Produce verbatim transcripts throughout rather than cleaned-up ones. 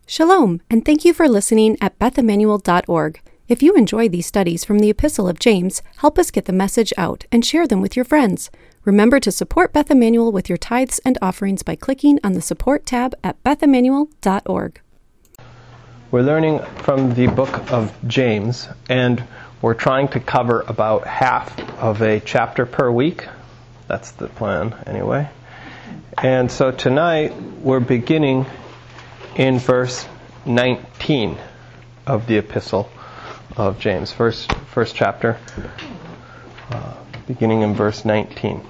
Shalom, and thank you for listening at beth emmanuel dot org. If you enjoy these studies from the Epistle of James, help us get the message out and share them with your friends. Remember to support Beth Emmanuel with your tithes and offerings by clicking on the Support tab at beth emmanuel dot org. We're learning from the book of James, and we're trying to cover about half of a chapter per week. That's the plan, anyway. And so tonight, we're beginning in verse nineteen of the Epistle of James. First, first chapter, uh, beginning in verse nineteen.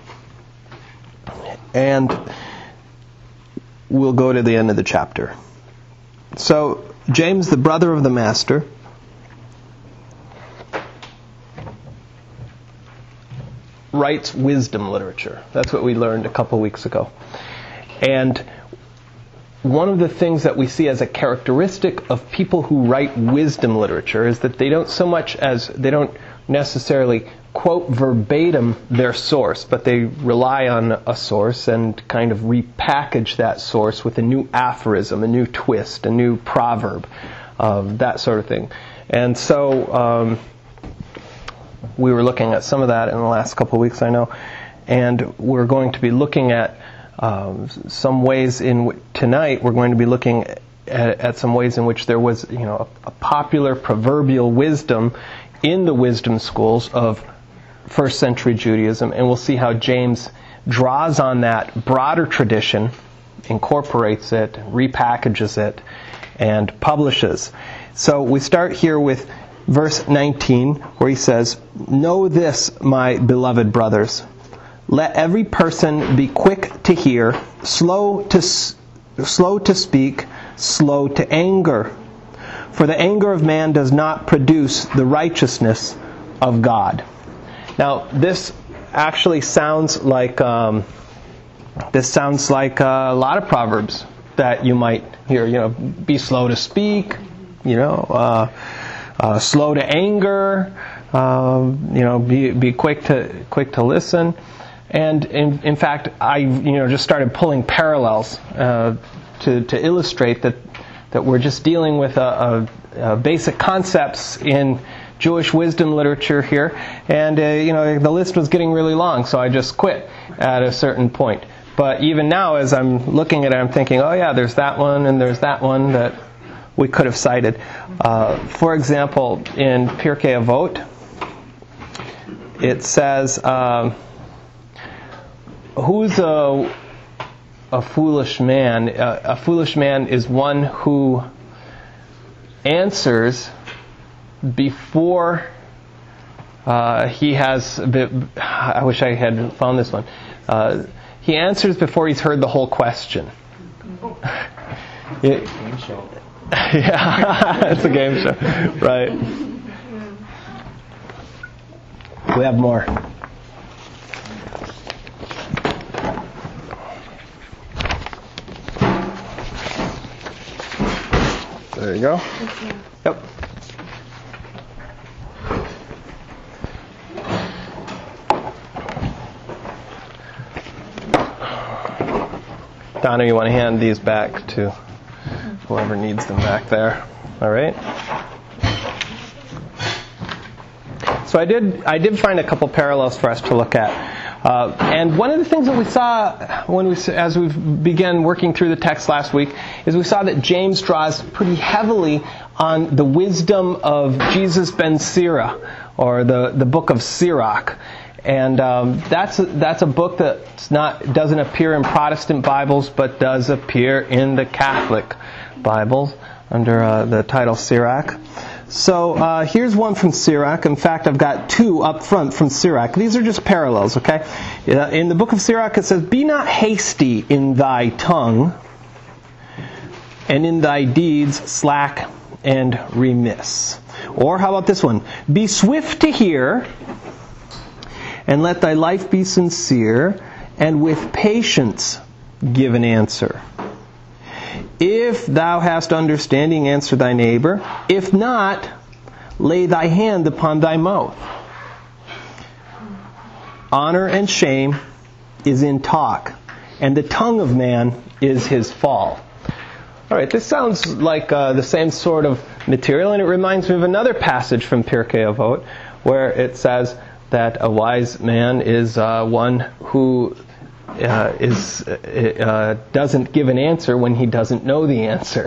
And we'll go to the end of the chapter. So, James, the brother of the Master, writes wisdom literature. That's what we learned a couple weeks ago. And one of the things that we see as a characteristic of people who write wisdom literature is that they don't so much as, they don't necessarily quote verbatim their source, but they rely on a source and kind of repackage that source with a new aphorism, a new twist, a new proverb, um, that sort of thing. And so um, we were looking at some of that in the last couple of weeks, I know, and we're going to be looking at Um, some ways in w- tonight we're going to be looking at, at some ways in which there was, you know, a, a popular proverbial wisdom in the wisdom schools of first century Judaism, and we'll see how James draws on that broader tradition, incorporates it, repackages it, and publishes. So we start here with verse nineteen, where he says, "Know this, my beloved brothers. Let every person be quick to hear, slow to slow to speak, slow to anger. For the anger of man does not produce the righteousness of God." Now, this actually sounds like um, this sounds like a lot of proverbs that you might hear. You know, be slow to speak. You know, uh, uh, slow to anger. Uh, you know, be be quick to quick to listen. And in, in fact, I you know just started pulling parallels uh, to to illustrate that that we're just dealing with a, a, a basic concepts in Jewish wisdom literature here, and uh, you know the list was getting really long, so I just quit at a certain point. But even now, as I'm looking at it, I'm thinking, oh yeah, there's that one and there's that one that we could have cited. Uh, for example, in Pirkei Avot, it says. Um, Who's a, a foolish man? A, a foolish man is one who answers before uh, he has... I wish I had found this one. Uh, he answers before he's heard the whole question. It, game show. Yeah, it's a game show. Right. We have more. There you go. Yep. Donna, you want to hand these back to whoever needs them back there. All right. So I did. I did find a couple parallels for us to look at. Uh, and one of the things that we saw when we, as we began working through the text last week, is we saw that James draws pretty heavily on the wisdom of Jesus ben Sirach, or the, the book of Sirach. And um, that's that's a book that not doesn't appear in Protestant Bibles, but does appear in the Catholic Bibles under uh, the title Sirach. So uh, here's one from Sirach. In fact, I've got two up front from Sirach. These are just parallels, okay? In the book of Sirach, it says, "Be not hasty in thy tongue, and in thy deeds slack and remiss." Or how about this one? "Be swift to hear, and let thy life be sincere, and with patience give an answer. If thou hast understanding, answer thy neighbor. If not, lay thy hand upon thy mouth. Honor and shame is in talk, and the tongue of man is his fall." All right, this sounds like uh, the same sort of material, and it reminds me of another passage from Pirkei Avot, where it says that a wise man is uh, one who uh, is uh, doesn't give an answer when he doesn't know the answer.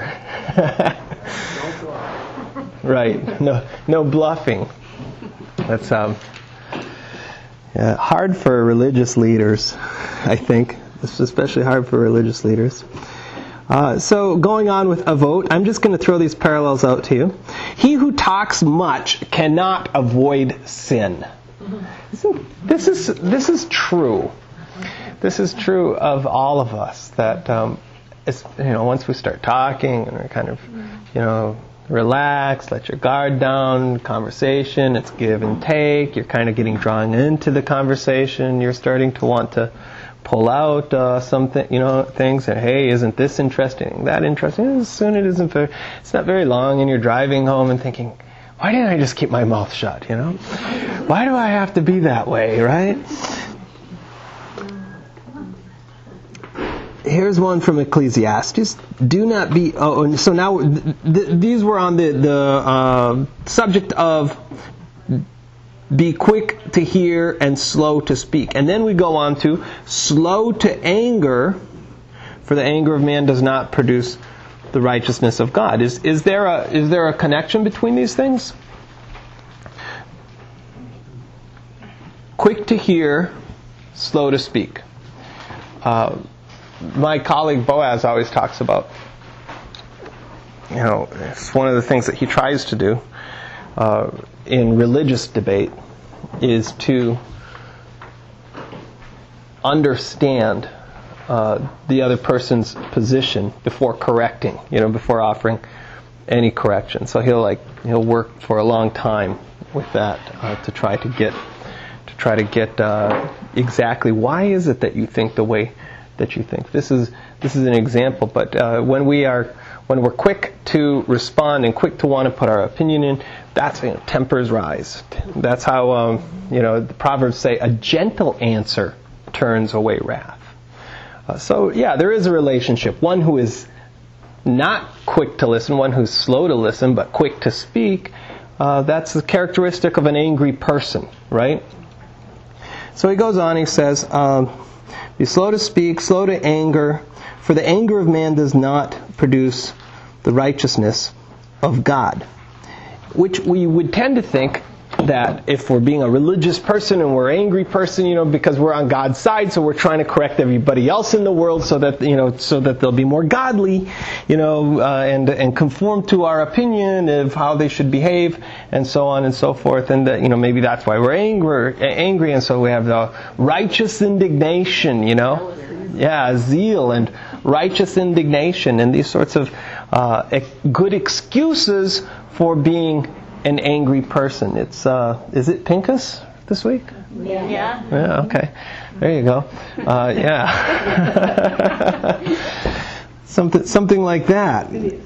Right, no, no bluffing. That's um, yeah, hard for religious leaders, I think. It's especially hard for religious leaders. Uh, so going on with Avot, I'm just going to throw these parallels out to you. He who talks much cannot avoid sin. This is this is true. This is true of all of us. That um, it's, you know, once we start talking and we're kind of, you know, relax, let your guard down, conversation, it's give and take. You're kind of getting drawn into the conversation. You're starting to want to pull out uh, something, you know, things, and hey, isn't this interesting, that interesting? As soon as it isn't very, it's not very long, and you're driving home and thinking, why didn't I just keep my mouth shut, you know? Why do I have to be that way, right? Here's one from Ecclesiastes. Do not be, oh, and so now, th- th- these were on the, the uh, subject of be quick to hear and slow to speak. And then we go on to slow to anger, for the anger of man does not produce the righteousness of God. Is is there a is there a connection between these things? Quick to hear, slow to speak. Uh, my colleague Boaz always talks about, you know, it's one of the things that he tries to do uh, in religious debate is to understand uh, the other person's position before correcting, you know, before offering any correction. So he'll like he'll work for a long time with that uh, to try to get to try to get uh, exactly why is it that you think the way that you think. This is this is an example, but uh, when we are when we're quick to respond and quick to want to put our opinion in, that's, you know, tempers rise. That's how, um, you know, the Proverbs say, a gentle answer turns away wrath. Uh, so, yeah, there is a relationship. One who is not quick to listen, one who's slow to listen, but quick to speak, uh, that's the characteristic of an angry person, right? So he goes on, he says, um, be slow to speak, slow to anger, for the anger of man does not produce the righteousness of God. Which we would tend to think that if we're being a religious person and we're an angry person, you know, because we're on God's side, so we're trying to correct everybody else in the world so that, you know, so that they'll be more godly, you know, uh, and and conform to our opinion of how they should behave, and so on and so forth. And that, you know, maybe that's why we're angry, angry, and so we have the righteous indignation, you know, yeah, zeal and righteous indignation, and these sorts of uh, good excuses for being an angry person. It's uh, is it Pincus this week? Yeah. Yeah. Yeah. Okay. There you go. Uh, yeah. something something like that.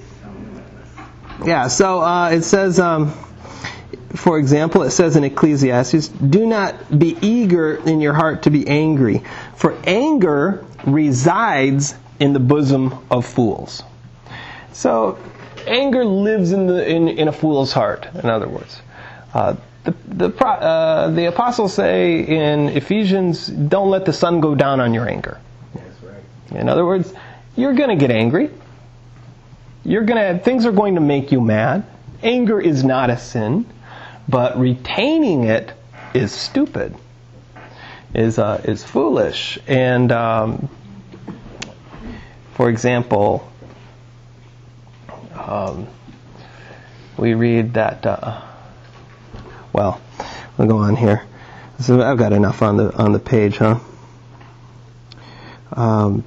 Yeah. So uh, it says, um, for example, it says in Ecclesiastes, "Do not be eager in your heart to be angry, for anger resides in the bosom of fools." So anger lives in the in, in a fool's heart. In other words, uh, the the uh, the apostles say in Ephesians, "Don't let the sun go down on your anger." That's right. In other words, you're going to get angry. You're going to things are going to make you mad. Anger is not a sin, but retaining it is stupid. Is uh, is foolish. And um, for example, Um, we read that, uh, well, we'll go on here. So I've got enough on the on the page, huh? Um,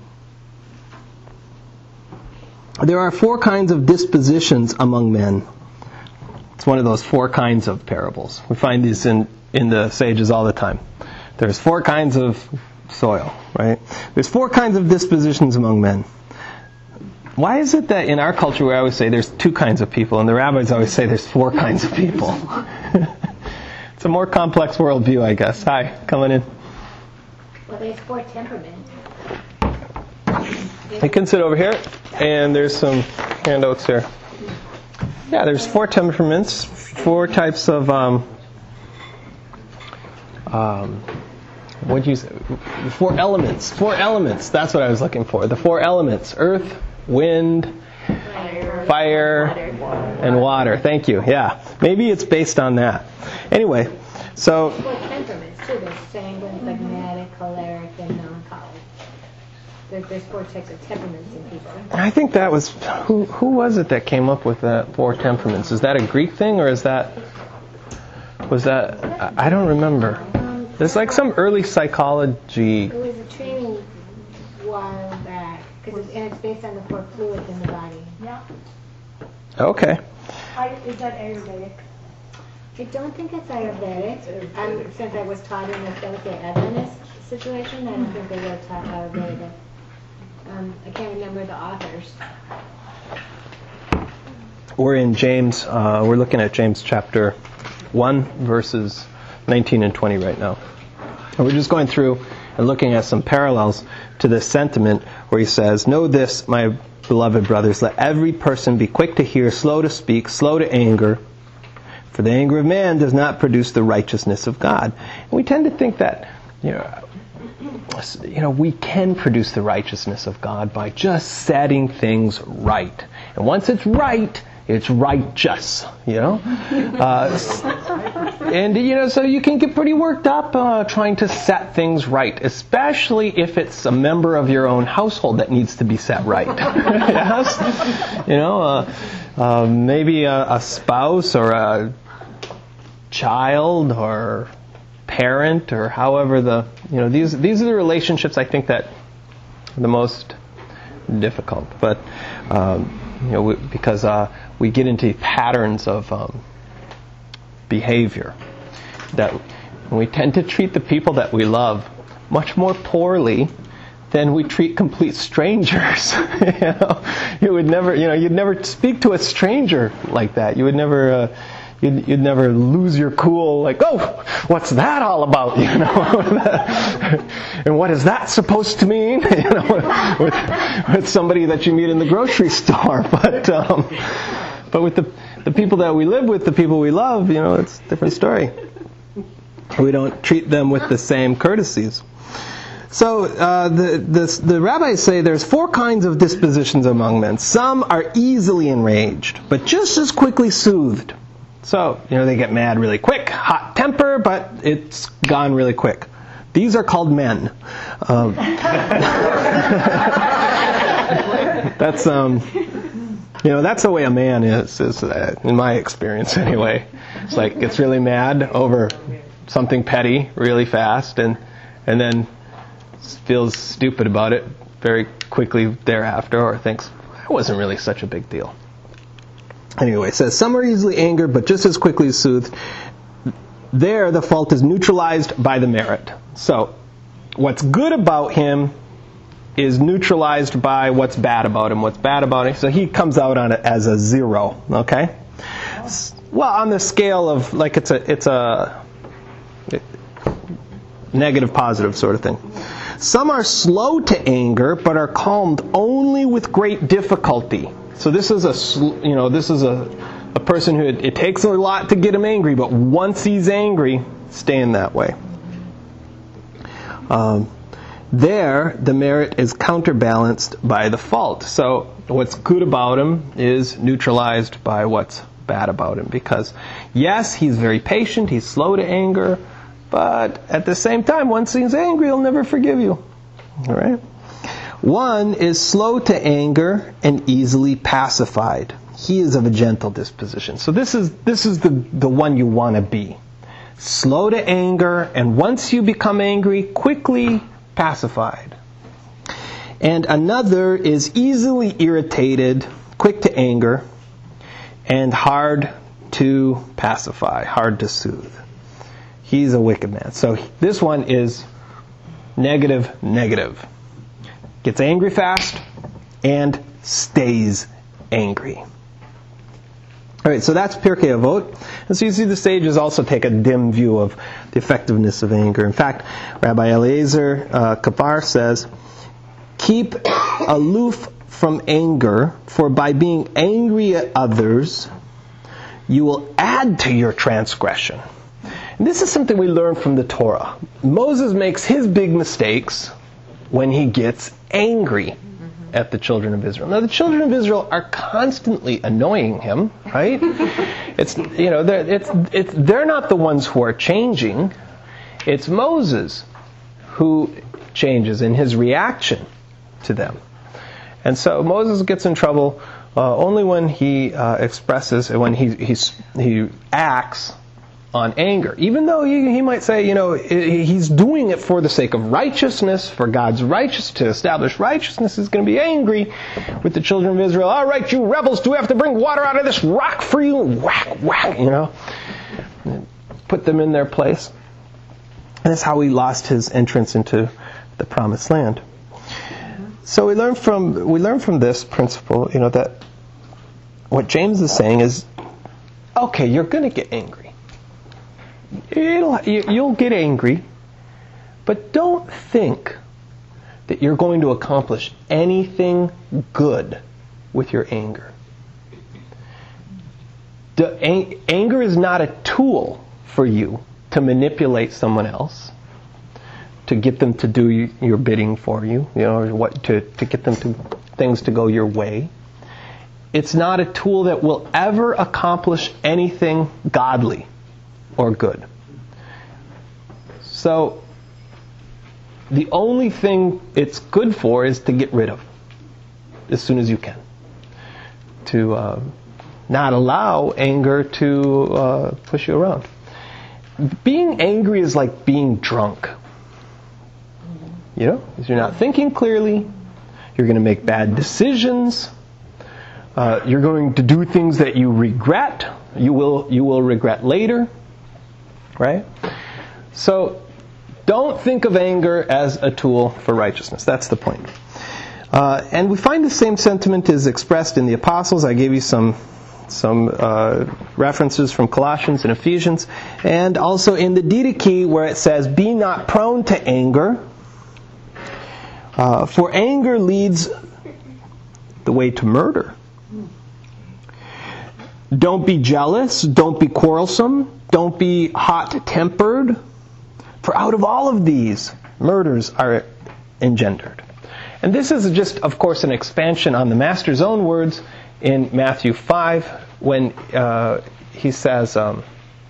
there are four kinds of dispositions among men. It's one of those four kinds of parables. We find these in, in the sages all the time. There's four kinds of soil, right? There's four kinds of dispositions among men. Why is it that in our culture we always say there's two kinds of people, and the rabbis always say there's four kinds of people? It's a more complex worldview, I guess. Hi, coming in. Well, there's four temperaments. You can sit over here, and there's some handouts here. Yeah, there's four temperaments, four types of, um, um, what'd you say? Four elements. Four elements. That's what I was looking for. The four elements: earth, wind, fire, fire and water. Thank you. Yeah. Maybe it's based on that. Anyway, so. Four temperaments too. There's sanguine, phlegmatic, choleric, and melancholic. There, there's four types of temperaments in people. I think that was who who was it that came up with that four temperaments? Is that a Greek thing, or is that was that I, I don't remember. Um, There's like some early psychology. It was a training a while back, because it's, and it's based on the four fluids in the body. Yeah. Okay. I, is that Ayurvedic? I don't think it's Ayurvedic. Um, since I was taught in the Seventh Day Adventist situation, I don't think they were taught Ayurvedic. Um, I can't remember the authors. We're in James. Uh, we're looking at James chapter one, verses nineteen and twenty right now. And we're just going through and looking at some parallels to this sentiment where he says, "Know this, my beloved brothers, let every person be quick to hear, slow to speak, slow to anger, for the anger of man does not produce the righteousness of God." And we tend to think that, you know, you know, we can produce the righteousness of God by just setting things right. And once it's right, it's righteous, you know? Uh, and, you know, so you can get pretty worked up uh, trying to set things right, especially if it's a member of your own household that needs to be set right. Yes? You know, uh, uh, maybe a, a spouse or a child or parent, or however the, you know, these these are the relationships I think that are the most difficult. But um, you know, we, because uh, we get into patterns of um, behavior that we tend to treat the people that we love much more poorly than we treat complete strangers. you know, you would never, you know, you'd never speak to a stranger like that. You would never. Uh, You'd, you'd never lose your cool, like, oh, what's that all about, you know? And what is that supposed to mean, you know, with, with somebody that you meet in the grocery store? But um, but with the the people that we live with, the people we love, you know, it's a different story. We don't treat them with the same courtesies. So uh, the, the the rabbis say there's four kinds of dispositions among men. Some are easily enraged, but just as quickly soothed. So, you know, they get mad really quick, hot temper, but it's gone really quick. These are called men. Um, that's, um, you know, that's the way a man is, is uh, in my experience anyway. It's like, gets really mad over something petty really fast, and and then feels stupid about it very quickly thereafter, or thinks, it wasn't really such a big deal. Anyway, it says, some are easily angered, but just as quickly soothed. There, the fault is neutralized by the merit. So, what's good about him is neutralized by what's bad about him. What's bad about him, so he comes out on it as a zero. Okay. Well, on the scale of like it's a it's a negative positive sort of thing. Some are slow to anger, but are calmed only with great difficulty. So this is a, you know, this is a, a person who, it, it takes a lot to get him angry, but once he's angry, staying that way. Um, there, the merit is counterbalanced by the fault. So what's good about him is neutralized by what's bad about him. Because, yes, he's very patient, he's slow to anger, but at the same time, once he's angry, he'll never forgive you. All right? One is slow to anger and easily pacified. He is of a gentle disposition. So this is this is the, the one you want to be. Slow to anger, and once you become angry, quickly pacified. And another is easily irritated, quick to anger, and hard to pacify, hard to soothe. He's a wicked man. So this one is negative, negative. Gets angry fast and stays angry. All right, so that's Pirkei Avot. And so you see the sages also take a dim view of the effectiveness of anger. In fact, Rabbi Eliezer uh, Kapar says, keep aloof from anger, for by being angry at others, you will add to your transgression. And this is something we learn from the Torah. Moses makes his big mistakes when he gets angry at the children of Israel. Now, the children of Israel are constantly annoying him, right? It's, you know, they're, it's, it's, they're not the ones who are changing. It's Moses who changes in his reaction to them. And so Moses gets in trouble uh, only when he uh, expresses, when he, he, he acts on anger. Even though he, he might say, you know, he's doing it for the sake of righteousness, for God's righteousness, to establish righteousness, he's going to be angry with the children of Israel. All right, you rebels, do we have to bring water out of this rock for you? Whack, whack, you know. Put them in their place. And that's how he lost his entrance into the promised land. So we learn from we learn from this principle, you know, that what James is saying is, okay, you're going to get angry. It'll, you'll get angry, but don't think that you're going to accomplish anything good with your anger. The, ang- anger is not a tool for you to manipulate someone else, to get them to do your bidding for you, you know, or what to, to get them to things to go your way. It's not a tool that will ever accomplish anything godly or good. So the only thing it's good for is to get rid of as soon as you can. To uh, not allow anger to uh, push you around. Being angry is like being drunk. You know, because you're not thinking clearly. You're going to make bad decisions. Uh, you're going to do things that you regret. You will you will regret later. Right? So, don't think of anger as a tool for righteousness. That's the point. Uh, and we find the same sentiment is expressed in the Apostles. I gave you some some uh, references from Colossians and Ephesians. And also in the Didache, where it says, be not prone to anger, uh, for anger leads the way to murder. Don't be jealous. Don't be quarrelsome. Don't be hot-tempered. For out of all of these, murders are engendered. And this is just, of course, an expansion on the Master's own words in Matthew five, when uh, he says, um,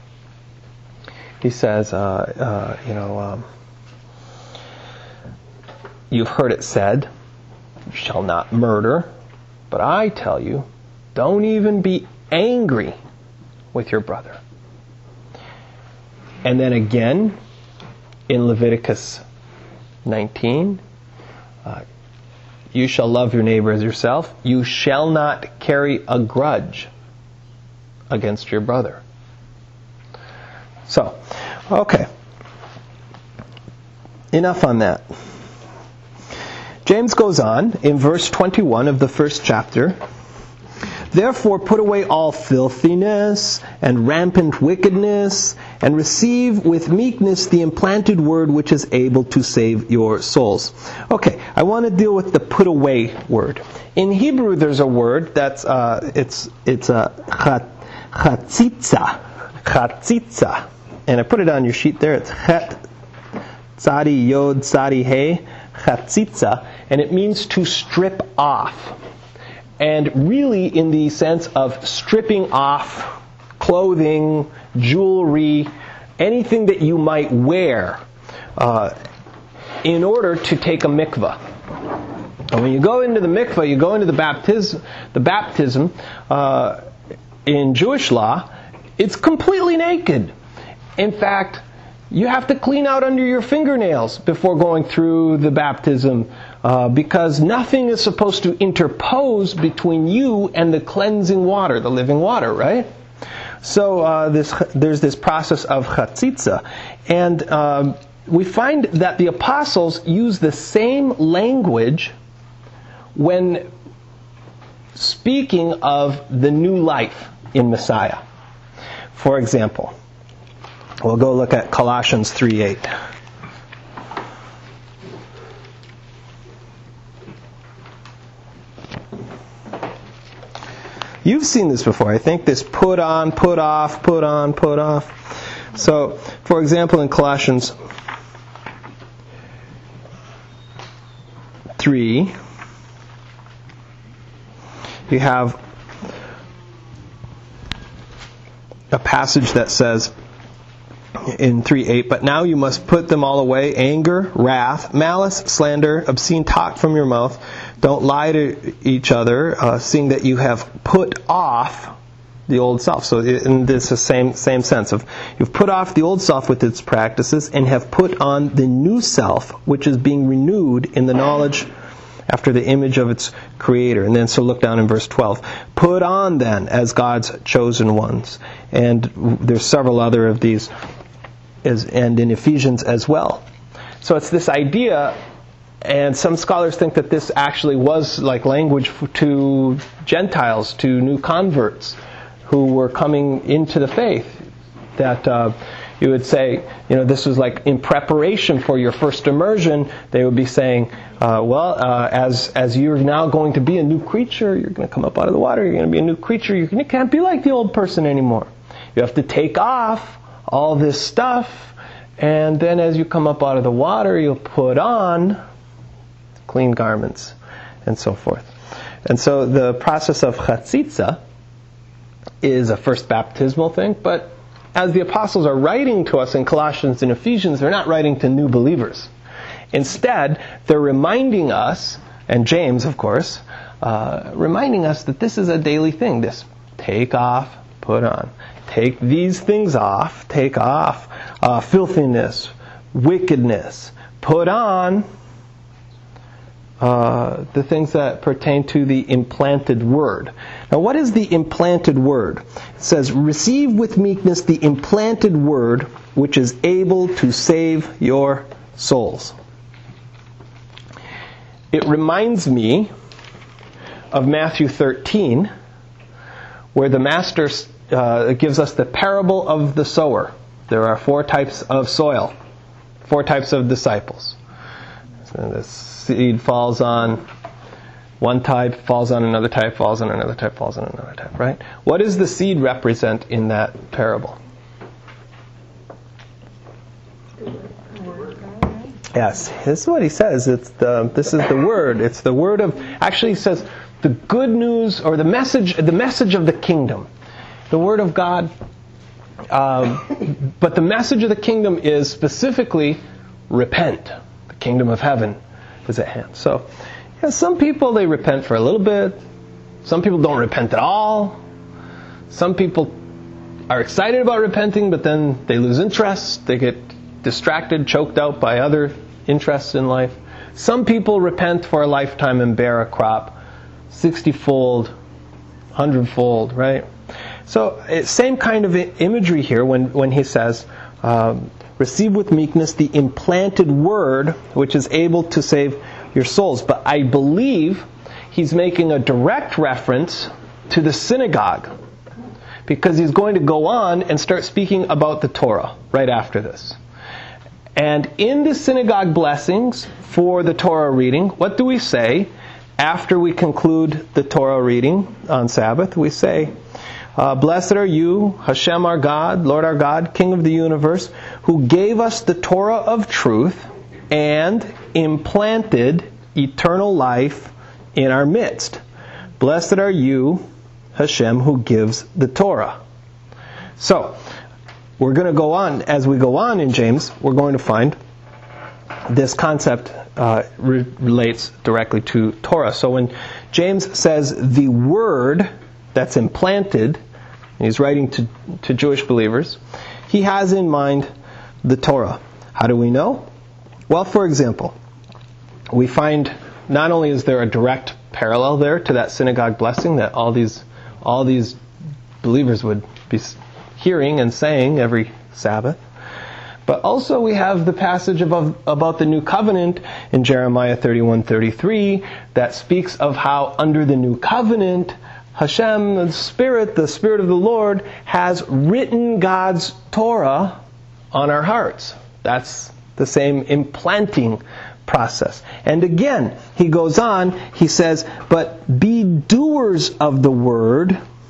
he says, uh, uh, you know, um, you've heard it said, you shall not murder, but I tell you, don't even be angry with your brother. And then again, in Leviticus nineteen, uh, you shall love your neighbor as yourself. You shall not carry a grudge against your brother. So, okay. Enough on that. James goes on in verse twenty-one of the first chapter. Therefore put away all filthiness and rampant wickedness, and receive with meekness the implanted word which is able to save your souls. Okay, I want to deal with the put away word. In Hebrew, there's a word that's uh, it's it's a chatzitza, chatzitza, and I put it on your sheet there. It's chet tzadi yod tzadi hey chatzitza, and it means to strip off. And really in the sense of stripping off clothing, jewelry, anything that you might wear uh, in order to take a mikvah. And when you go into the mikvah, you go into the baptism, the baptism uh, in Jewish law, it's completely naked. In fact, you have to clean out under your fingernails before going through the baptism, uh, because nothing is supposed to interpose between you and the cleansing water, the living water, right? So uh, this, there's this process of chatzitza. And um, we find that the apostles use the same language when speaking of the new life in Messiah. For example, we'll go look at Colossians three eight. You've seen this before. I think this put on, put off, put on, put off. So, for example, in Colossians three, you have a passage that says in three eight, but now you must put them all away, anger, wrath, malice, slander, obscene talk from your mouth. Don't lie to each other, uh, seeing that you have put off the old self. So in this same same sense of you've put off the old self with its practices and have put on the new self, which is being renewed in the knowledge after the image of its creator. And then so look down in verse twelve. Put on then as God's chosen ones. And there's several other of these, as, and in Ephesians as well. So it's this idea, and some scholars think that this actually was like language to Gentiles, to new converts who were coming into the faith. That uh, you would say, you know, this was like in preparation for your first immersion. They would be saying, uh, well, uh, as as you're now going to be a new creature, you're going to come up out of the water, you're going to be a new creature, you can't be like the old person anymore. You have to take off all this stuff, and then as you come up out of the water, you'll put on clean garments, and so forth. And so the process of chatzitza is a first baptismal thing, but as the apostles are writing to us in Colossians and Ephesians, they're not writing to new believers. Instead, they're reminding us, and James, of course, uh, reminding us that this is a daily thing. This take off, put on. Take these things off, take off uh, filthiness, wickedness. Put on uh, the things that pertain to the implanted word. Now, what is the implanted word? It says, receive with meekness the implanted word, which is able to save your souls. It reminds me of Matthew thirteen, where the Master uh, gives us the parable of the sower. There are four types of soil, four types of disciples. So the seed falls on one type, falls on another type, falls on another type, falls on another type, right? What does the seed represent in that parable? Yes, this is what he says. It's the this is the word. It's the word of. Actually, he says the good news or the message. The message of the kingdom, the word of God. Um, but the message of the kingdom is specifically repent. The kingdom of heaven is at hand. So, yeah, some people they repent for a little bit. Some people don't repent at all. Some people are excited about repenting, but then they lose interest. They get distracted, choked out by other interests in life. Some people repent for a lifetime and bear a crop, sixty-fold, hundred-fold, right? So, same kind of imagery here when, when he says, um, receive with meekness the implanted word, which is able to save your souls. But I believe he's making a direct reference to the synagogue, because he's going to go on and start speaking about the Torah right after this. And in the synagogue blessings for the Torah reading, what do we say after we conclude the Torah reading on Sabbath? We say, uh, blessed are you, Hashem our God, Lord our God, King of the universe, who gave us the Torah of truth and implanted eternal life in our midst. Blessed are you, Hashem, who gives the Torah. So, we're going to go on, as we go on in James, we're going to find this concept uh, re- relates directly to Torah. So when James says the word that's implanted, and he's writing to, to Jewish believers, he has in mind the Torah. How do we know? Well, for example, we find not only is there a direct parallel there to that synagogue blessing that all these all these believers would be hearing and saying every Sabbath, but also we have the passage about, about the new covenant in Jeremiah thirty-one thirty-three that speaks of how under the new covenant, Hashem, the Spirit, the Spirit of the Lord, has written God's Torah on our hearts. That's the same implanting process. And again, he goes on, he says, but be doers of the word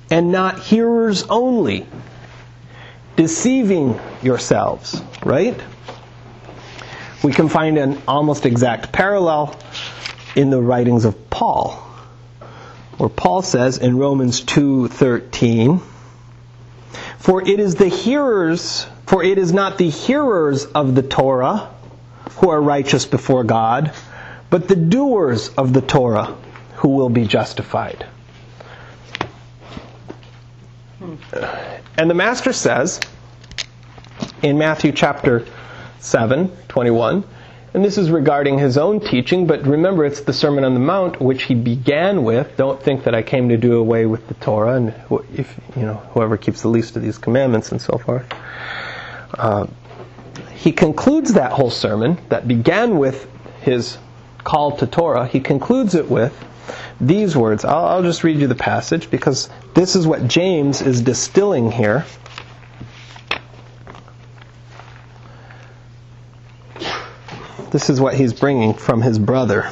and not hearers only, deceiving yourselves, right? We can find an almost exact parallel in the writings of Paul, where Paul says in Romans two thirteen, For it is the hearers, for it is not the hearers of the Torah who are righteous before God, but the doers of the Torah who will be justified. And the Master says in Matthew chapter seven, twenty-one, and this is regarding his own teaching, but remember it's the Sermon on the Mount, which he began with, don't think that I came to do away with the Torah, and if you know whoever keeps the least of these commandments and so forth. Uh, he concludes that whole sermon that began with his call to Torah, he concludes it with these words. I'll, I'll just read you the passage because this is what James is distilling here. This is what he's bringing from his brother.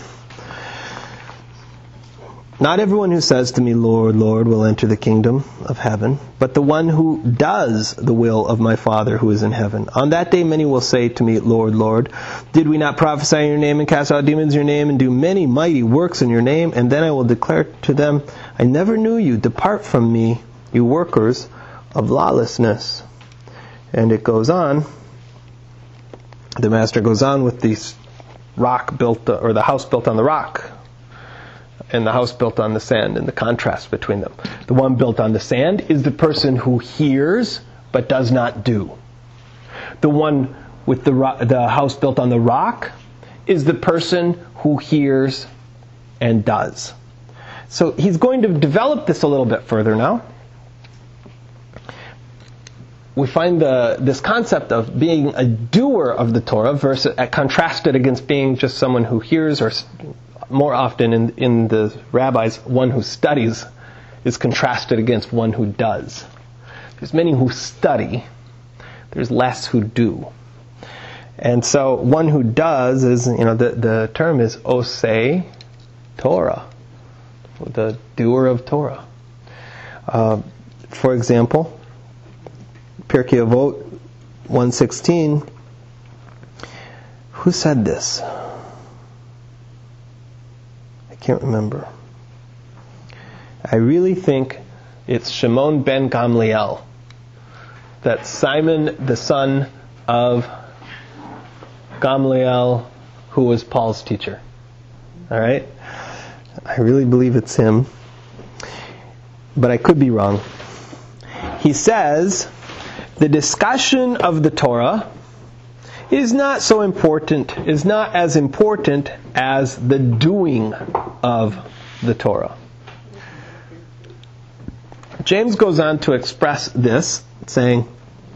Not everyone who says to me, Lord, Lord, will enter the kingdom of heaven, but the one who does the will of my Father who is in heaven. On that day many will say to me, Lord, Lord, did we not prophesy in your name and cast out demons in your name and do many mighty works in your name? And then I will declare to them, I never knew you. Depart from me, you workers of lawlessness. And it goes on. The Master goes on with the rock built, or the house built on the rock, and the house built on the sand, and the contrast between them. The one built on the sand is the person who hears but does not do. The one with the ro- the house built on the rock is the person who hears and does. So he's going to develop this a little bit further now. We find the, this concept of being a doer of the Torah versus uh, contrasted against being just someone who hears, or more often in, in the rabbis, one who studies is contrasted against one who does. There's many who study, there's less who do. And so one who does is, you know, the, the term is osei Torah, the doer of Torah. Uh, for example, Pirkei Avot one sixteen. Who said this? I can't remember. I really think it's Shimon ben Gamliel, that Simon, the son of Gamliel, who was Paul's teacher. All right? I really believe it's him, but I could be wrong. He says, the discussion of the Torah is not so important, is not as important as the doing of the Torah. James goes on to express this, saying,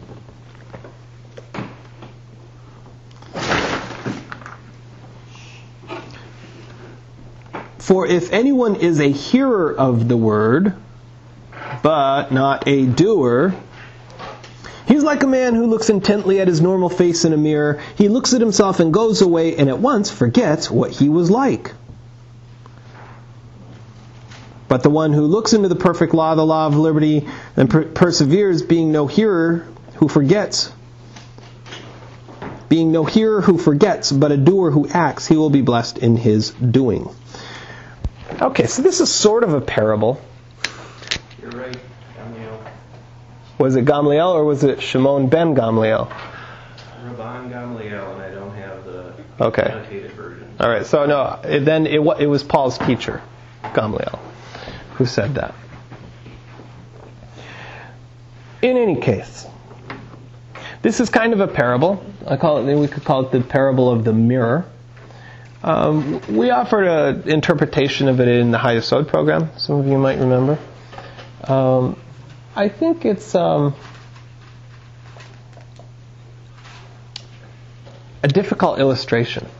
For if anyone is a hearer of the word, but not a doer, he's like a man who looks intently at his normal face in a mirror. He looks at himself and goes away and at once forgets what he was like. But the one who looks into the perfect law, the law of liberty, and per- perseveres, being no hearer who forgets, being no hearer who forgets, but a doer who acts, he will be blessed in his doing. Okay, so this is sort of a parable. You're right, Gamliel. Was it Gamliel or was it Shimon ben Gamliel? Rabban Gamliel, and I don't have the Okay. annotated version. All right, so no, it, then it, it was Paul's teacher, Gamliel, who said that. In any case, this is kind of a parable. I call it. We could call it the parable of the mirror. Um, we offered an interpretation of it in the Hayesod program. Some of you might remember. Um, I think it's um, a difficult illustration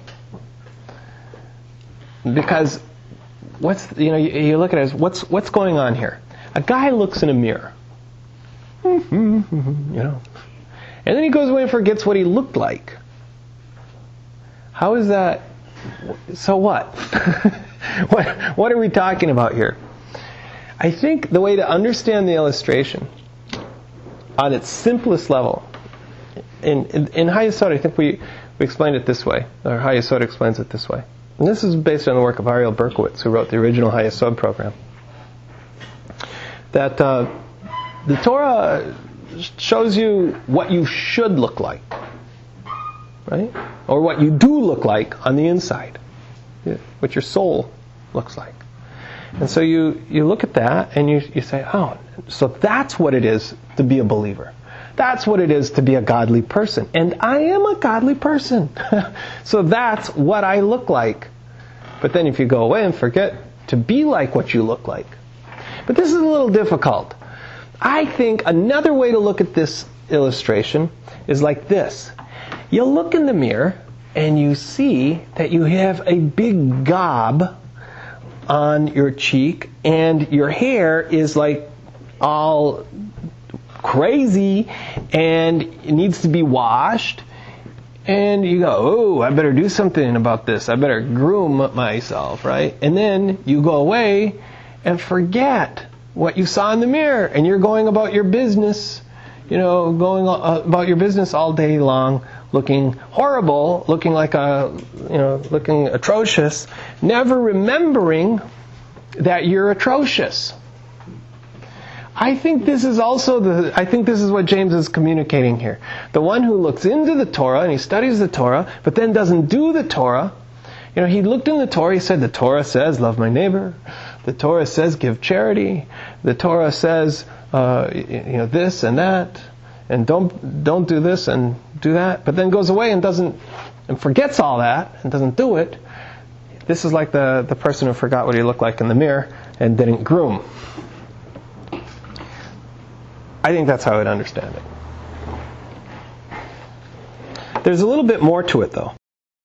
because what's you know you, you look at it as what's what's going on here. A guy looks in a mirror, you know, and then he goes away and forgets what he looked like. How is that? So what? what? What are we talking about here? I think the way to understand the illustration on its simplest level, in, in, in Hayasota, I think we, we explained it this way, or Hayasota explains it this way. And this is based on the work of Ariel Berkowitz, who wrote the original Hayasod program. That uh, the Torah shows you what you should look like, right? Or what you do look like on the inside, what your soul looks like. And so you, you look at that and you, you say, oh, so that's what it is to be a believer. That's what it is to be a godly person. And I am a godly person. So that's what I look like. But then if you go away and forget to be like what you look like. But this is a little difficult. I think another way to look at this illustration is like this. You look in the mirror and you see that you have a big gob on your cheek and your hair is like all crazy and it needs to be washed. And you go, oh, I better do something about this. I better groom myself, right? And then you go away and forget what you saw in the mirror. And you're going about your business, you know, going about your business all day long, looking horrible, looking like a, you know, looking atrocious, never remembering that you're atrocious. I think this is also the, I think this is what James is communicating here. The one who looks into the Torah and he studies the Torah, but then doesn't do the Torah. You know, he looked in the Torah, he said, the Torah says, love my neighbor. The Torah says, give charity. The Torah says, uh, you know, this and that. And don't, don't do this and do that. But then goes away and doesn't, and forgets all that and doesn't do it. This is like the, the person who forgot what he looked like in the mirror and didn't groom. I think that's how I would understand it. There's a little bit more to it, though.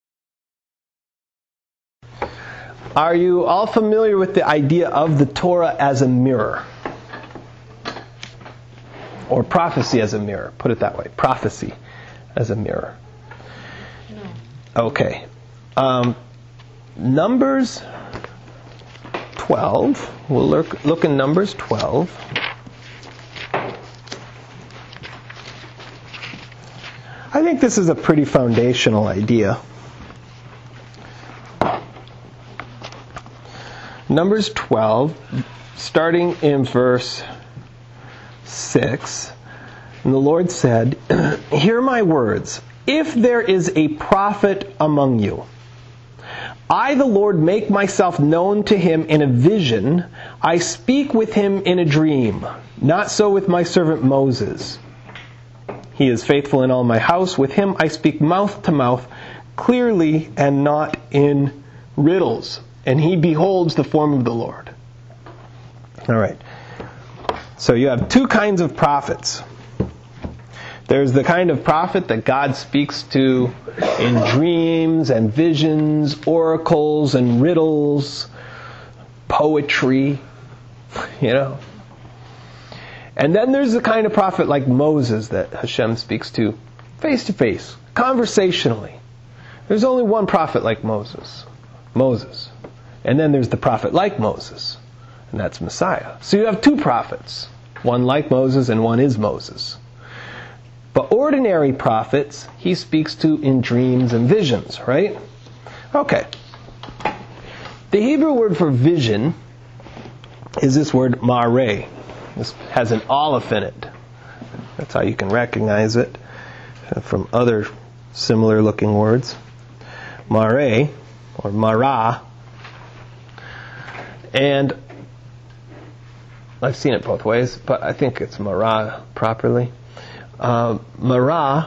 Are you all familiar with the idea of the Torah as a mirror? Or prophecy as a mirror. Put it that way. Prophecy as a mirror. No. Okay. Um, Numbers twelve. We'll look, look in Numbers twelve. I think this is a pretty foundational idea. Numbers twelve, starting in verse six. And the Lord said, hear my words. If there is a prophet among you, I, the Lord, make myself known to him in a vision. I speak with him in a dream. Not so with my servant Moses. He is faithful in all my house. With him I speak mouth to mouth, clearly and not in riddles. And he beholds the form of the Lord. All right. So you have two kinds of prophets. There's the kind of prophet that God speaks to in dreams and visions, oracles and riddles, poetry, you know. And then there's the kind of prophet like Moses that Hashem speaks to face to face, conversationally. There's only one prophet like Moses. Moses. And then there's the prophet like Moses. And that's Messiah. So you have two prophets. One like Moses and one is Moses. But ordinary prophets, he speaks to in dreams and visions, right? Okay. The Hebrew word for vision is this word mareh. This has an aleph in it. That's how you can recognize it from other similar looking words. Mareh, or marah. And I've seen it both ways, but I think it's marah properly. Uh, marah,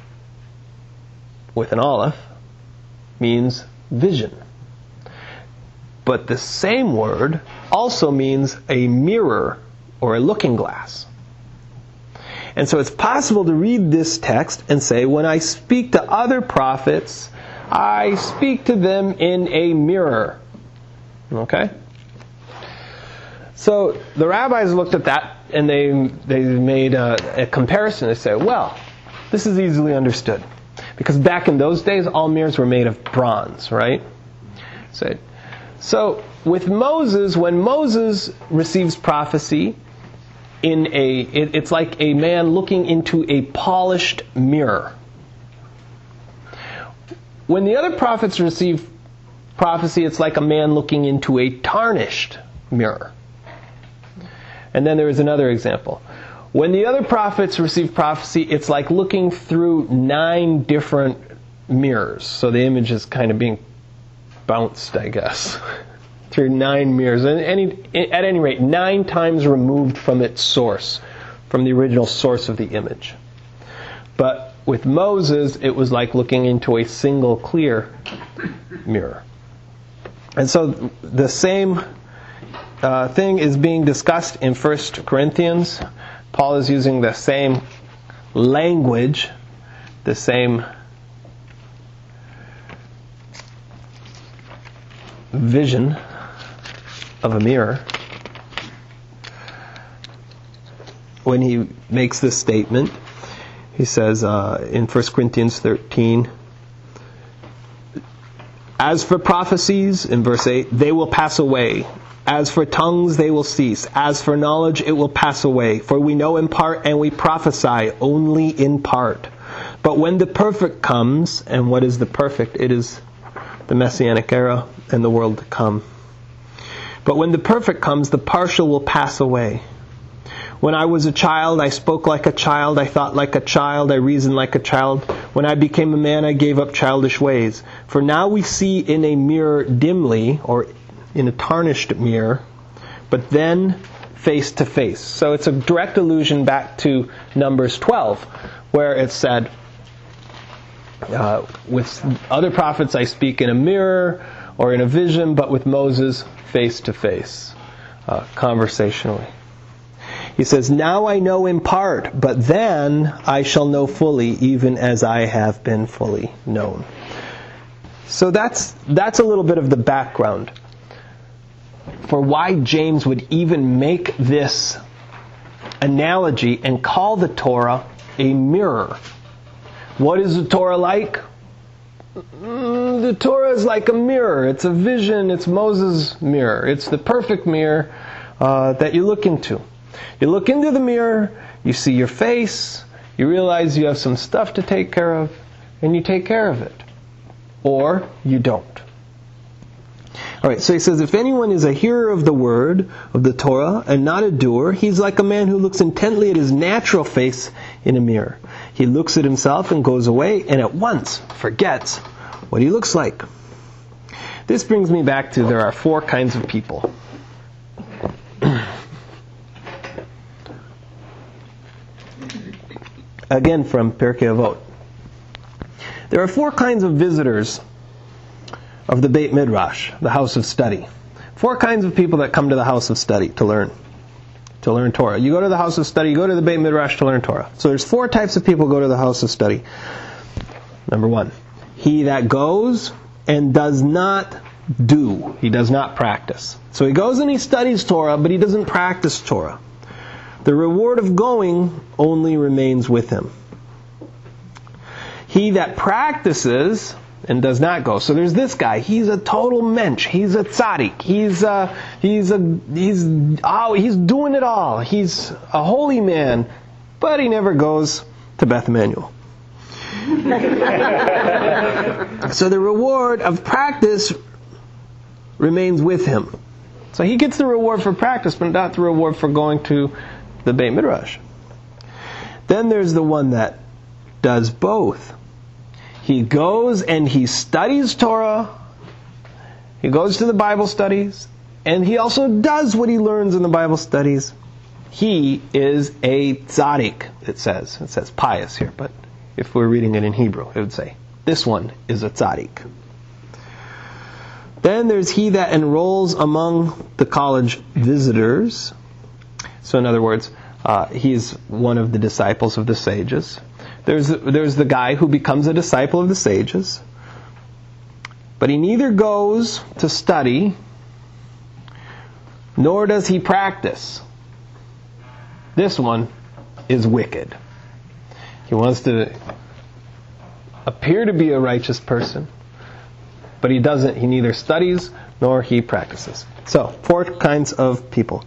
with an aleph, means vision. But the same word also means a mirror or a looking glass. And so it's possible to read this text and say, when I speak to other prophets, I speak to them in a mirror. Okay? So the rabbis looked at that and they they made a, a comparison. They say, well, this is easily understood. Because back in those days, all mirrors were made of bronze, right? So, so with Moses, when Moses receives prophecy, in a, it, it's like a man looking into a polished mirror. When the other prophets receive prophecy, it's like a man looking into a tarnished mirror. And then there is another example. When the other prophets receive prophecy, it's like looking through nine different mirrors. So the image is kind of being bounced, I guess, through nine mirrors. And any, at any rate, nine times removed from its source, from the original source of the image. But with Moses, it was like looking into a single clear mirror. And so the same uh, thing is being discussed in First Corinthians. Paul is using the same language, the same vision of a mirror when he makes this statement. He says uh, in First Corinthians thirteen, as for prophecies, in verse eight, they will pass away. As for tongues, they will cease. As for knowledge, it will pass away. For we know in part and we prophesy only in part. But when the perfect comes, and what is the perfect? It is the Messianic era and the world to come. But when the perfect comes, the partial will pass away. When I was a child, I spoke like a child, I thought like a child, I reasoned like a child. When I became a man, I gave up childish ways. For now we see in a mirror dimly, or in a tarnished mirror, but then face to face. So it's a direct allusion back to Numbers twelve, where it said, uh, with other prophets I speak in a mirror or in a vision, but with Moses face to face, uh, conversationally. He says, now I know in part, but then I shall know fully, even as I have been fully known. So that's that's a little bit of the background for why James would even make this analogy and call the Torah a mirror. What is the Torah like? Mm, the Torah is like a mirror. It's a vision. It's Moses' mirror. It's the perfect mirror uh, that you look into. You look into the mirror, you see your face, you realize you have some stuff to take care of, and you take care of it. Or you don't. Alright, so he says, if anyone is a hearer of the word of the Torah and not a doer, he's like a man who looks intently at his natural face in a mirror. He looks at himself and goes away and at once forgets what he looks like. This brings me back to there are four kinds of people. Again from Pirkei Avot. There are four kinds of visitors of the Beit Midrash, the house of study. Four kinds of people that come to the house of study to learn, to learn Torah. You go to the house of study, you go to the Beit Midrash to learn Torah. So there's four types of people who go to the house of study. Number one, he that goes and does not do. He does not practice. So he goes and he studies Torah, but he doesn't practice Torah. The reward of going only remains with him. He that practices and does not go. So there's this guy. He's a total mensch. He's a tzaddik. He's a, he's a, he's, oh, he's doing it all. He's a holy man, but he never goes to Beth Emanuel. So the reward of practice remains with him. So he gets the reward for practice, but not the reward for going to the Beit Midrash. Then there's the one that does both. He goes and he studies Torah. He goes to the Bible studies. And he also does what he learns in the Bible studies. He is a tzaddik, it says. It says pious here, but if we're reading it in Hebrew, it would say, this one is a tzaddik. Then there's he that enrolls among the college visitors. So in other words, uh, he's one of the disciples of the sages. There's there's the guy who becomes a disciple of the sages, but he neither goes to study, nor does he practice. This one is wicked. He wants to appear to be a righteous person, but he doesn't. He neither studies nor he practices. So, four kinds of people.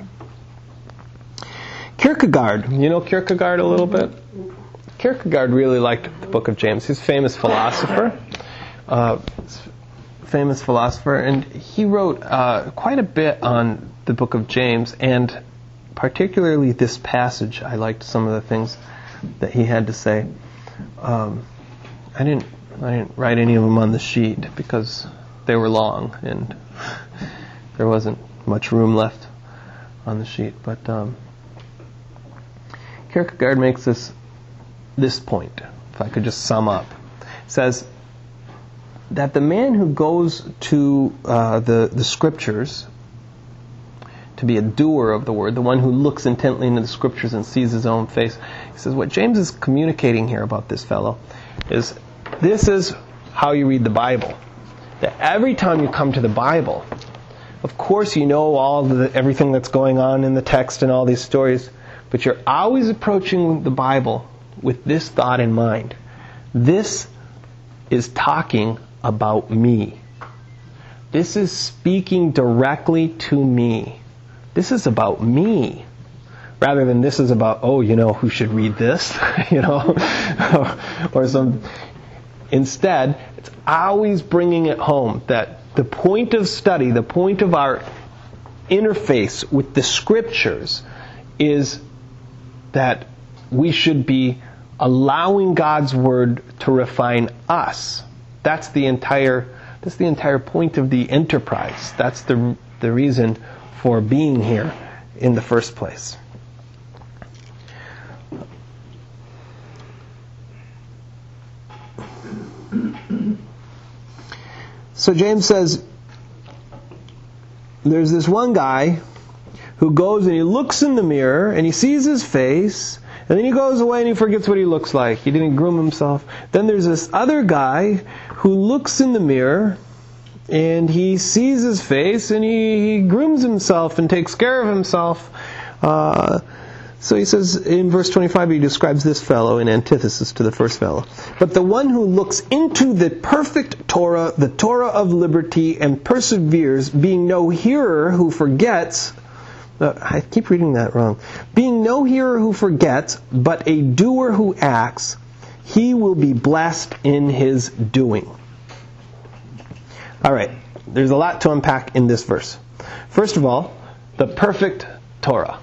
Kierkegaard. You know Kierkegaard a little bit? Kierkegaard really liked the book of James. He's a famous philosopher. Uh, famous philosopher, and he wrote uh, quite a bit on the book of James, and particularly this passage. I liked some of the things that he had to say. Um, I didn't I didn't write any of them on the sheet because they were long and there wasn't much room left on the sheet. But um, Kierkegaard makes this this point, if I could just sum up. It says that the man who goes to uh, the, the scriptures to be a doer of the word, the one who looks intently into the scriptures and sees his own face, he says what James is communicating here about this fellow is this is how you read the Bible. That every time you come to the Bible, of course you know all the, everything that's going on in the text and all these stories, but you're always approaching the Bible with this thought in mind. This is talking about me. This is speaking directly to me. This is about me. Rather than this is about, oh, you know, who should read this? you know? or some... Instead, it's always bringing it home that the point of study, the point of our interface with the scriptures is that we should be allowing God's word to refine us. That's the entire that's the entire point of the enterprise. That's the the reason for being here in the first place. So James says there's this one guy who goes and he looks in the mirror and he sees his face, and then he goes away and he forgets what he looks like. He didn't groom himself. Then there's this other guy who looks in the mirror and he sees his face and he, he grooms himself and takes care of himself. Uh, so he says in verse twenty-five, he describes this fellow in antithesis to the first fellow. But the one who looks into the perfect Torah, the Torah of liberty, and perseveres, being no hearer who forgets, Uh, I keep reading that wrong. Being no hearer who forgets, but a doer who acts, he will be blessed in his doing. All right, there's a lot to unpack in this verse. First of all, the perfect Torah.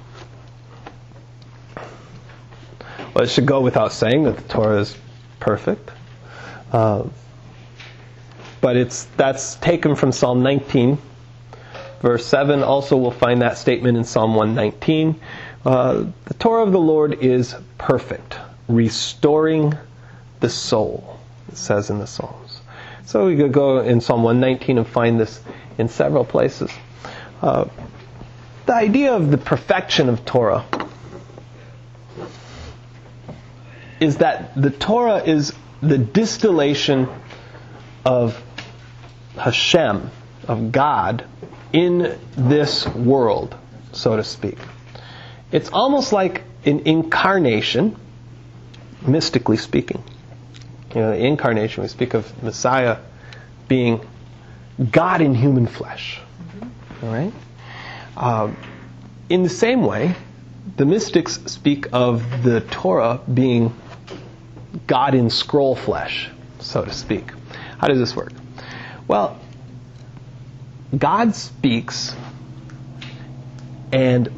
Well, it should go without saying that the Torah is perfect. Uh, but it's that's taken from Psalm nineteen. Verse seven, also we'll find that statement in Psalm one nineteen. Uh, the Torah of the Lord is perfect, restoring the soul, it says in the Psalms. So we could go in Psalm one nineteen and find this in several places. Uh, the idea of the perfection of Torah is that the Torah is the distillation of Hashem, of God, in this world, so to speak. It's almost like an incarnation, mystically speaking. You know, the incarnation, we speak of Messiah being God in human flesh. All right? Um, in the same way, the mystics speak of the Torah being God in scroll flesh, so to speak. How does this work? Well, God speaks, and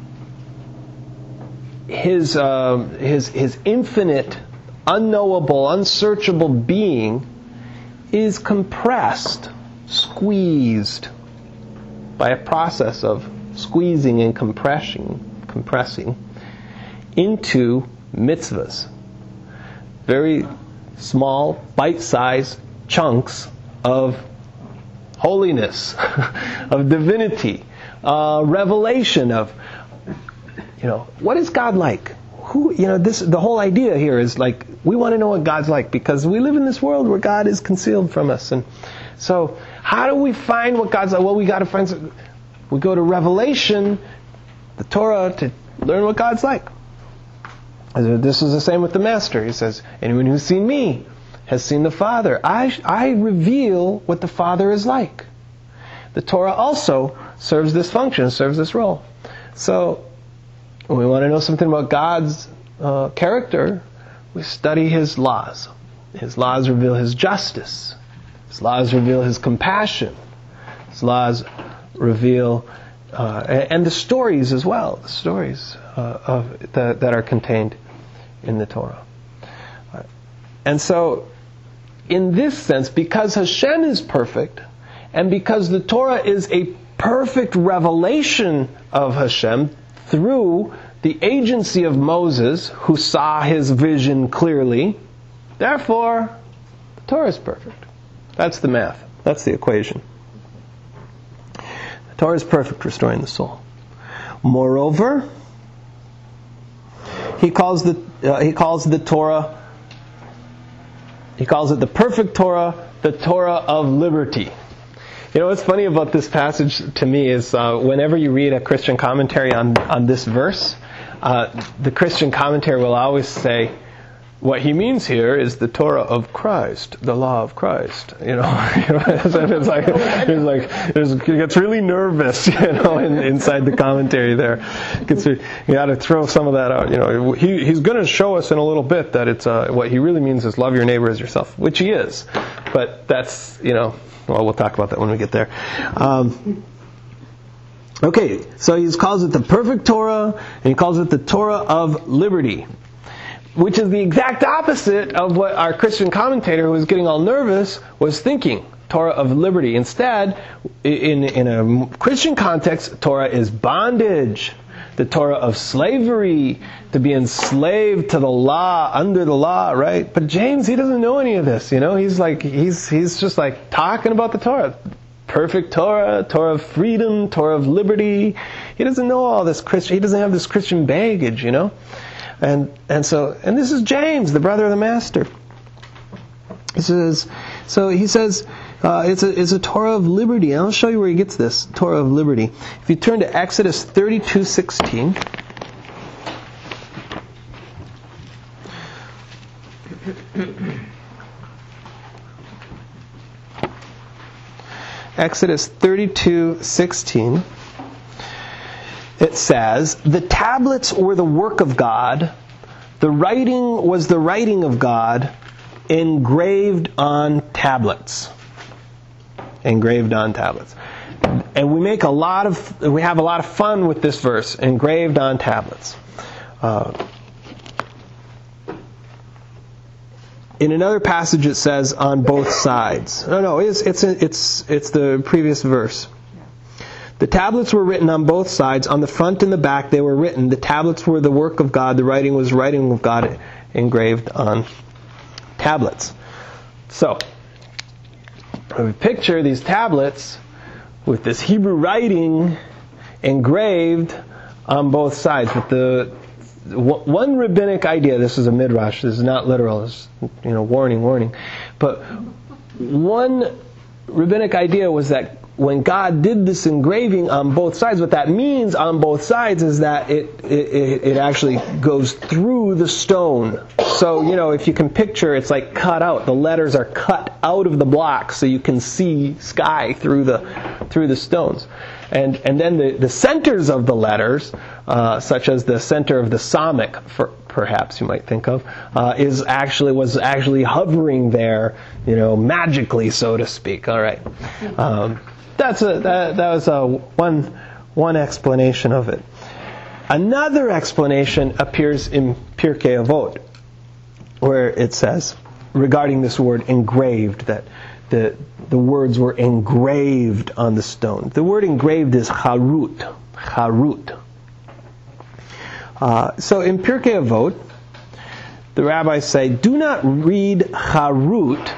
his uh, his his infinite, unknowable, unsearchable being is compressed, squeezed by a process of squeezing and compressing, compressing into mitzvahs, very small, bite-sized chunks of holiness, of divinity, uh, revelation of, you know, what is God like? Who, you know, this, the whole idea here is like, we want to know what God's like because we live in this world where God is concealed from us. And so, how do we find what God's like? Well, we got to find some, we go to Revelation, the Torah, to learn what God's like. This is the same with the Master. He says, anyone who's seen me has seen the Father. I I reveal what the Father is like. the Torah also serves this function, serves this role. So, when we want to know something about God's uh, character, we study His laws. His laws reveal His justice. His laws reveal His compassion. His laws reveal, uh, and the stories as well, the stories uh, of that, that are contained in the Torah. And so, in this sense, because Hashem is perfect, and because the Torah is a perfect revelation of Hashem through the agency of Moses, who saw his vision clearly, therefore, the Torah is perfect. That's the math. That's the equation. The Torah is perfect, restoring the soul. Moreover, he calls the uh, he calls the Torah. He calls it the perfect Torah, the Torah of liberty. You know what's funny about this passage to me is uh, whenever you read a Christian commentary on on this verse, uh, the Christian commentary will always say, what he means here is the Torah of Christ, the law of Christ. You know, it's like it's like it's, it gets really nervous, you know, in, inside the commentary there. It gets, you got to throw some of that out. You know, he he's going to show us in a little bit that it's uh, what he really means is love your neighbor as yourself, which he is. But that's, you know, well, we'll talk about that when we get there. Um, okay, so he calls it the perfect Torah, and he calls it the Torah of liberty, which is the exact opposite of what our Christian commentator, who was getting all nervous, was thinking. Torah of liberty. Instead, in, in a Christian context, Torah is bondage. The Torah of slavery, to be enslaved to the law, under the law, right? But James, he doesn't know any of this, you know? He's like, he's he's just like talking about the Torah. Perfect Torah, Torah of freedom, Torah of liberty. He doesn't know all this Christian, he doesn't have this Christian baggage, you know? And and so and this is James, the brother of the Master. He says, so he says, uh, it's a it's a Torah of liberty. And I'll show you where he gets this Torah of liberty. If you turn to Exodus thirty-two sixteen. Exodus thirty-two sixteen. It says, the tablets were the work of God, the writing was the writing of God, engraved on tablets. Engraved on tablets. And we make a lot of, we have a lot of fun with this verse, engraved on tablets. Uh, in another passage it says, on both sides. No, no, it's it's it's it's the previous verse. The tablets were written on both sides. On the front and the back they were written. The tablets were the work of God. The writing was writing of God engraved on tablets. So, we picture these tablets with this Hebrew writing engraved on both sides. With the one rabbinic idea, this is a midrash, this is not literal, this is, you know, warning, warning. But one rabbinic idea was that when God did this engraving on both sides, what that means on both sides is that it, it it actually goes through the stone. So, you know, if you can picture, it's like cut out. The letters are cut out of the block so you can see sky through the through the stones. And and then the, the centers of the letters, uh, such as the center of the Samach, for, perhaps you might think of, uh, is actually was actually hovering there, you know, magically, so to speak. All right. Um, That's a, that, that was a one one explanation of it. Another explanation appears in Pirkei Avot, where it says, regarding this word engraved, that the the words were engraved on the stone. The word engraved is charut, charut. Uh, so in Pirkei Avot, the rabbis say, do not read charut,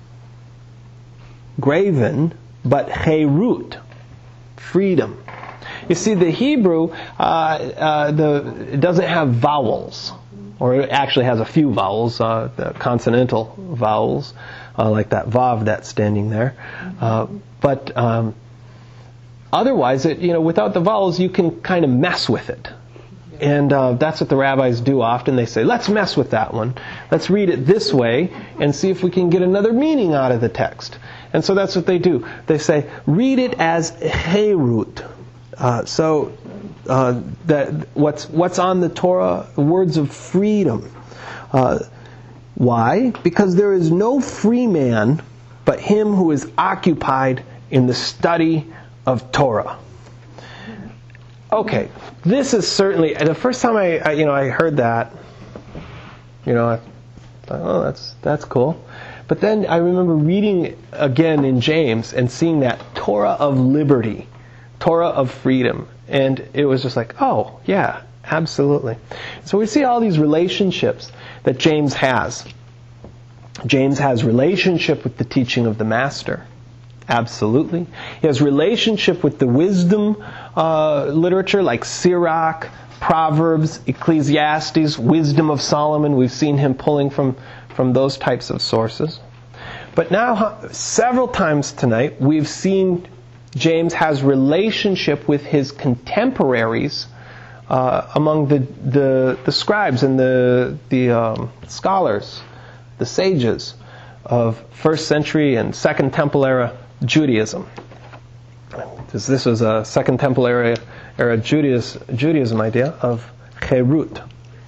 graven, but cherut, freedom. You see, the Hebrew, uh, uh, the it doesn't have vowels, or it actually has a few vowels, uh, the consonantal vowels, uh, like that vav that's standing there. Uh, but um, otherwise, it you know, without the vowels, you can kind of mess with it. And uh, that's what the rabbis do often. They say, let's mess with that one. Let's read it this way and see if we can get another meaning out of the text. And so that's what they do. They say, read it as Cherut. Uh, so uh, that what's what's on the Torah, words of freedom. Uh, why? Because there is no free man but him who is occupied in the study of Torah. Okay, this is certainly the first time I, I you know I heard that. You know, I thought, oh, that's that's cool. But then I remember reading again in James and seeing that Torah of liberty, Torah of freedom, and it was just like, oh yeah, absolutely. So we see all these relationships that James has. James has relationship with the teaching of the Master. Absolutely. He has relationship with the wisdom uh, literature like Sirach, Proverbs, Ecclesiastes, Wisdom of Solomon. We've seen him pulling from, from those types of sources. But now, several times tonight, we've seen James has relationship with his contemporaries uh, among the, the the scribes and the the um, scholars, the sages of first century and second temple era Judaism. This, this was a second temple era, era Judaism, Judaism idea of Cherut.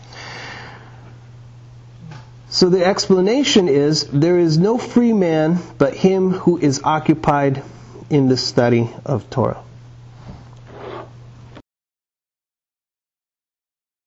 So the explanation is, there is no free man but him who is occupied in the study of Torah.